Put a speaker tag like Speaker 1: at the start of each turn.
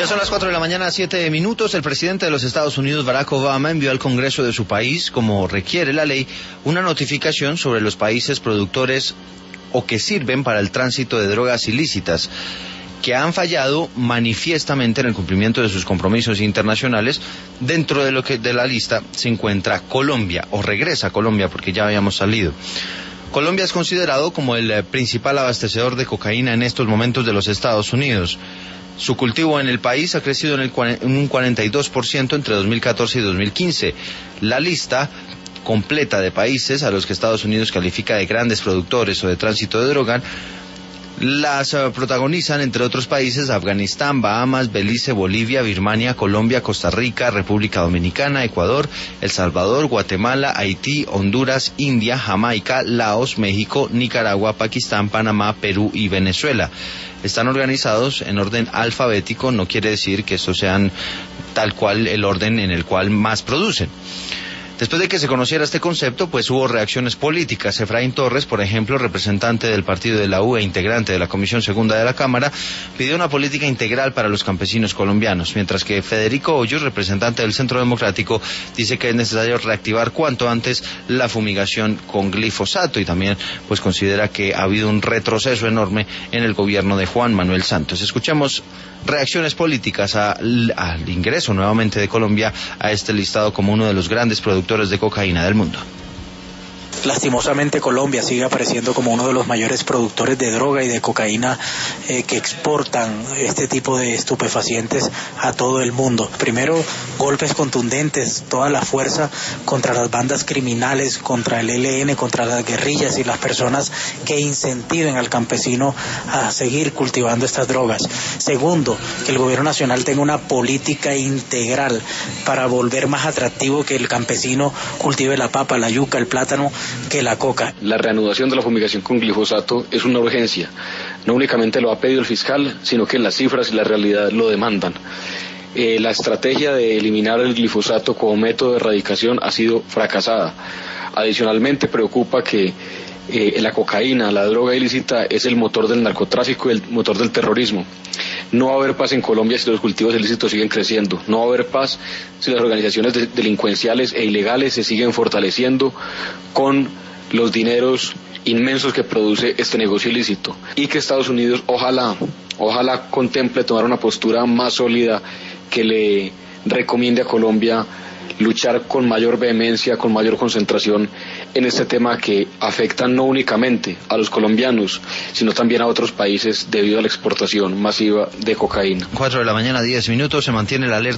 Speaker 1: Ya son las 4 de la mañana, 7 minutos. El presidente de los Estados Unidos, Barack Obama, envió al Congreso de su país, como requiere la ley, una notificación sobre los países productores o que sirven para el tránsito de drogas ilícitas, que han fallado manifiestamente en el cumplimiento de sus compromisos internacionales. Dentro de la lista se encuentra Colombia, o regresa a Colombia, porque ya habíamos salido. Colombia es considerado como el principal abastecedor de cocaína en estos momentos de los Estados Unidos. Su cultivo en el país ha crecido en un 42% entre 2014 y 2015. La lista completa de países a los que Estados Unidos califica de grandes productores o de tránsito de droga las protagonizan, entre otros países, Afganistán, Bahamas, Belice, Bolivia, Birmania, Colombia, Costa Rica, República Dominicana, Ecuador, El Salvador, Guatemala, Haití, Honduras, India, Jamaica, Laos, México, Nicaragua, Pakistán, Panamá, Perú y Venezuela. Están organizados en orden alfabético, no quiere decir que estos sean tal cual el orden en el cual más producen. Después de que se conociera este concepto, pues hubo reacciones políticas. Efraín Torres, por ejemplo, representante del partido de la U e integrante de la Comisión Segunda de la Cámara, pidió una política integral para los campesinos colombianos, mientras que Federico Hoyos, representante del Centro Democrático, dice que es necesario reactivar cuanto antes la fumigación con glifosato y también pues considera que ha habido un retroceso enorme en el gobierno de Juan Manuel Santos. Escuchemos reacciones políticas al ingreso nuevamente de Colombia a este listado como uno de los grandes productores de cocaína del mundo.
Speaker 2: Lastimosamente Colombia sigue apareciendo como uno de los mayores productores de droga y de cocaína que exportan este tipo de estupefacientes a todo el mundo. Primero, golpes contundentes, toda la fuerza contra las bandas criminales, contra el ELN, contra las guerrillas y las personas que incentiven al campesino a seguir cultivando estas drogas. Segundo, que el gobierno nacional tenga una política integral para volver más atractivo que el campesino cultive la papa, la yuca, el plátano, que la coca.
Speaker 3: La reanudación de la fumigación con glifosato es una urgencia. No únicamente lo ha pedido el fiscal, sino que las cifras y la realidad lo demandan. La estrategia de eliminar el glifosato como método de erradicación ha sido fracasada. Adicionalmente preocupa que la cocaína, la droga ilícita, es el motor del narcotráfico y el motor del terrorismo. No va a haber paz en Colombia si los cultivos ilícitos siguen creciendo. No va a haber paz si las organizaciones delincuenciales e ilegales se siguen fortaleciendo con los dineros inmensos que produce este negocio ilícito. Y que Estados Unidos ojalá contemple tomar una postura más sólida que le recomiende a Colombia luchar con mayor vehemencia, con mayor concentración en este tema que afecta no únicamente a los colombianos, sino también a otros países debido a la exportación masiva de cocaína.
Speaker 1: 4 de la mañana, 10 minutos, se mantiene la alerta.